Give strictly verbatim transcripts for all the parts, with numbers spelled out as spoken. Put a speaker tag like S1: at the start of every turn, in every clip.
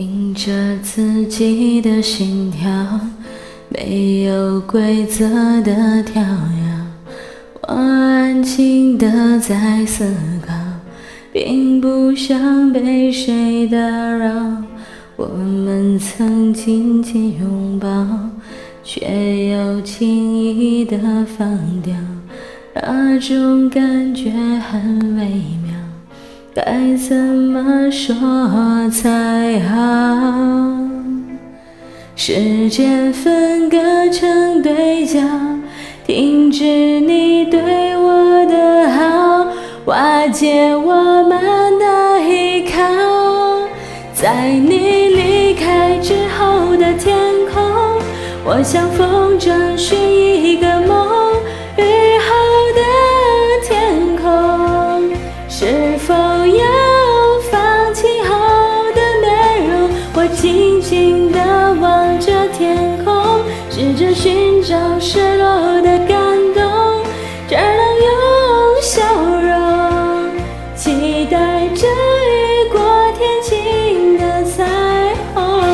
S1: 听着自己的心跳，没有规则的跳跃，我安静地在思考，并不想被谁打扰。我们曾紧紧拥抱，却又轻易地放掉，那种感觉很微妙，该怎么说才好？时间分割成对角，停止你对我的好，瓦解我们的依靠。在你离开之后的天空，我像风筝寻一个梦，雨后的天空，是否有放晴后的面容？我静静地望着天空，试着寻找失落的感动，这儿能用笑容期待着雨过天晴的彩虹。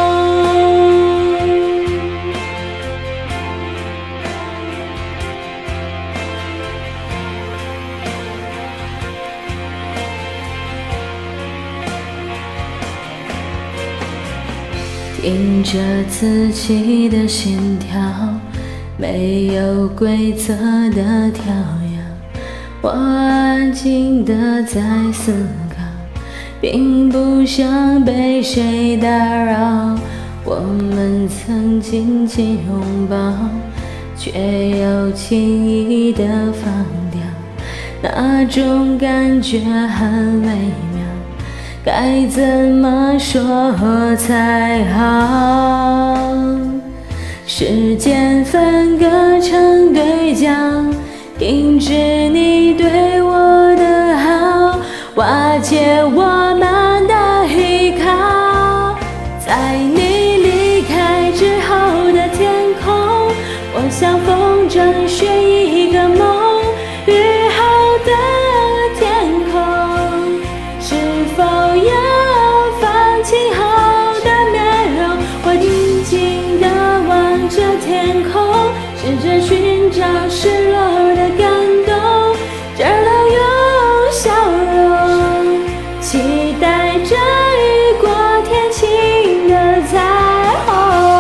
S1: 听着自己的心跳，没有规则的跳跃，我安静地在思考，并不想被谁打扰。我们曾紧紧拥抱，却又轻易地放掉，那种感觉很微妙，该怎么说才好？时间分割成对角，停止你对我的好，瓦解我们的依靠。在你离开之后的天空，我像风筝寻一个梦，雨后的天空，是否有放晴后的面容？我静静地望着天空，试着寻找失落的感动，这儿能用笑容期待着雨过天晴的彩虹。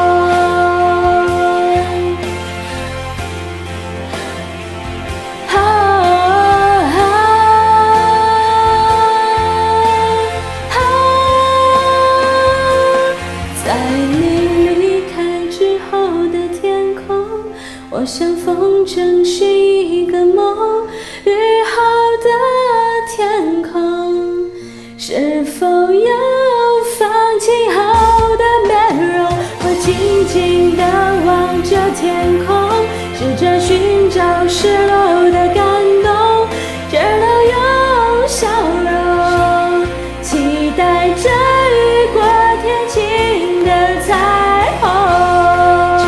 S1: 在你离开之后的天空，我像风筝寻一个梦，雨后的天空，是否有放晴后的面容？我静静地望着天空，试着寻找失落的感动，这儿能用笑容期待着雨过天晴的彩虹。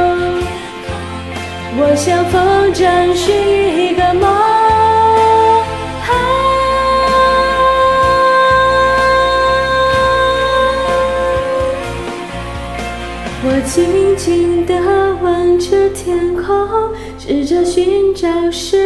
S1: 我像风筝寻一个梦，啊，我静静地望着天空，试着寻找失